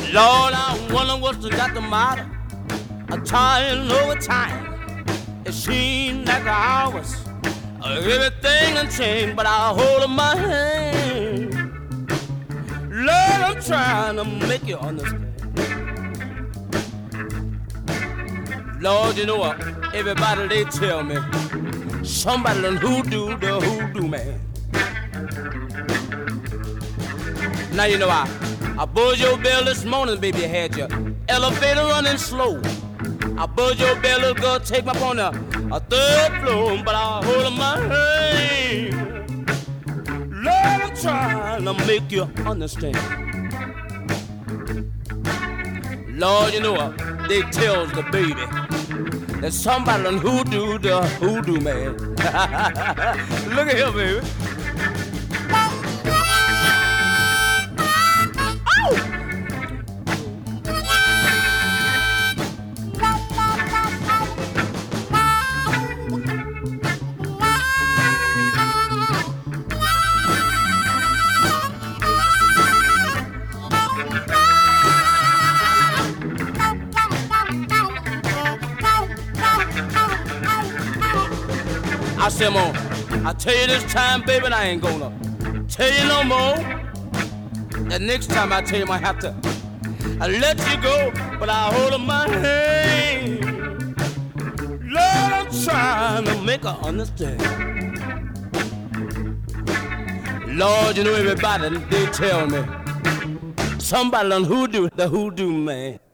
Lord, I wonder what's got the matter. I'm trying over time. It seems like the hours, everything done changed, but I hold in my hand. Lord, I'm trying to make you understand. Lord, you know what? Everybody, they tell me somebody done hoodoo the hoodoo man. Now you know I buzzed your bell this morning, baby, had your elevator running slow. I buzzed your bell, little girl, take me up on a third floor, but I hold in my hand. Lord, I'm trying to make you understand. Lord, you know what? They tells the baby that somebody done hoodoo the hoodoo man. Look at here, baby. I said, Mom, I tell you this time, baby, and I ain't gonna tell you no more. The next time I tell you, I have to let you go, but I hold in my hand. Lord, I'm trying to make her understand. Lord, you know everybody, they tell me somebody done hoodoo the hoodoo man.